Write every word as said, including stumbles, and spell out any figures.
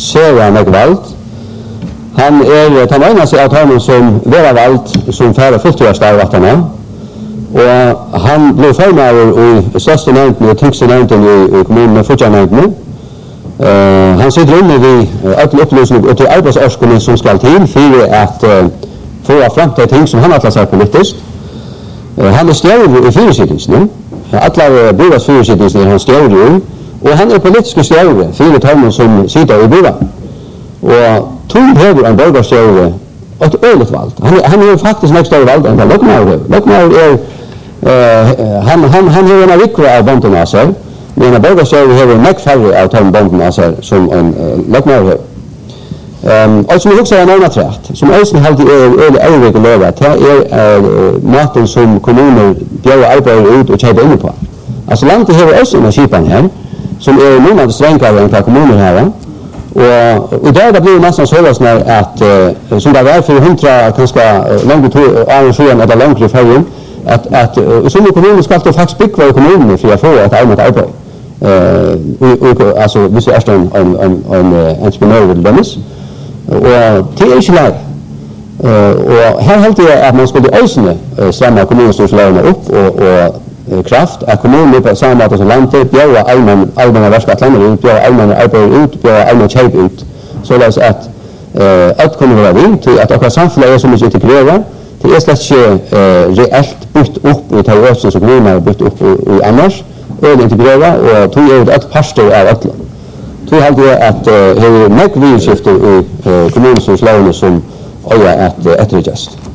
ser meg valgt. Han er den eneste av dem som vera valgt som færre fulltøyerstarvattene. Og han ble formøver i største nevnten og tyngste nevnten i, i kommunen Fotja-nevnten. Uh, han sitter inne ved alle opplysninger og til arbeidsårskommunen som skal til for at uh, få frem til ting som han atlas er politisk. Uh, han er stjøver i fyresittelsene. Alle byråds fyresittelsene er han stjøver i. Og han er politisk stjøver for talmen som sitter i byråd. Og Tom hever en borgerstjøver et øyligt valg. Han, han er faktisk nok større valg enn Løkmaur. Løkmaur er uh, han, han, han har en av vikre av bonden av seg. Men en borgerstjøver har nok færre av talmen bonden av seg som en uh, Løkmaur har. Um, og som vi også har en annen trett, som også alltid er øyelig øyelig å leve, det er uh, maten som kommuner bjør arbeider ut og kjøper inne på. Altså landet har også en skipan her, som er noen av det strengere enn hva kommuner har. Og i dag det blir det nesten sånn at uh, som det var for hundra, kanskje uh, langt av sjøen eller langt i fergen, at, at uh, i sånne kommuner skal det faktisk bygge kommunene for å få et allmänt arbeid. Uh, og, og, altså hvis det er en, en, en, en uh, entreprenør vil dømmes. Og det er ikke lær. Uh, og her heldte jeg at man skulle øsene uh, stramme kommunestyrelserene opp og, og uh, kraft, at kommunen på samme måte som landet bjør allmenne verskatlander ut, bjør allmenne arbeider ut, bjør allmenne kjøp ut. Således at uh, alt kunne være vidt, at akkurat samfunnet er så mye integreret. Det er slett ikke uh, reelt bytt opp i terrorøsten som kommunen har bytt opp i, i annars, og integreret, og tog er et parster av alle. Så heldte jeg at uh, det er nok vidskifter i uh, kommunestyrelserene som øye et uh, ettergjøst.